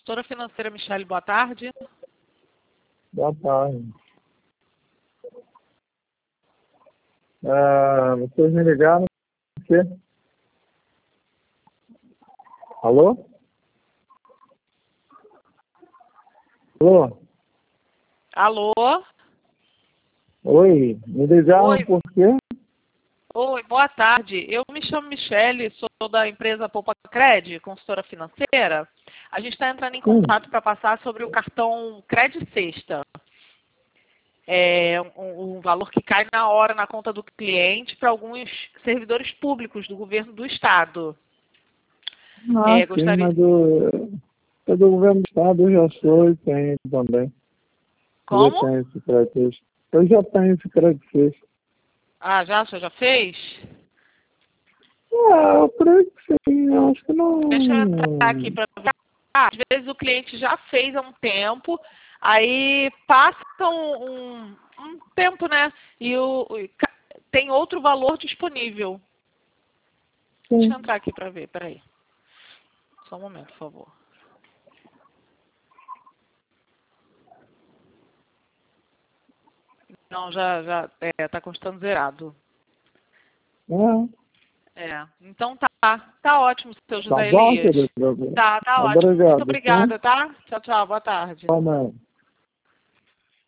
Consultora financeira Michele, boa tarde. Boa tarde. Vocês me ligaram por quê? Alô? Alô? Alô? Oi, me ligaram Oi. por quê? Oi, boa tarde. Eu me chamo Michele, sou da empresa Poupa Cred, consultora financeira. A gente está entrando em contato para passar sobre o cartão Cred Sexta. É um valor que cai na hora na conta do cliente para alguns servidores públicos do governo do estado. Sim, Gostaria... mas do governo do estado eu já sou e tenho também. Eu já Como? tenho esse crédito. Eu já tenho esse crédito. Ah, o senhor já fez? Eu creio que sim, eu acho que não. Deixa eu entrar aqui para ver. Às vezes o cliente já fez há um tempo, aí passa um tempo, né? E tem outro valor disponível. Deixa eu Sim. entrar aqui para ver, peraí. Só um momento, por favor. Não, já tá constando zerado. Então tá ótimo, seu Tá José bom, Elias. querido? Tá ótimo. Muito Obrigado, sim. obrigada, tá? Tchau, boa tarde. Tchau, mãe.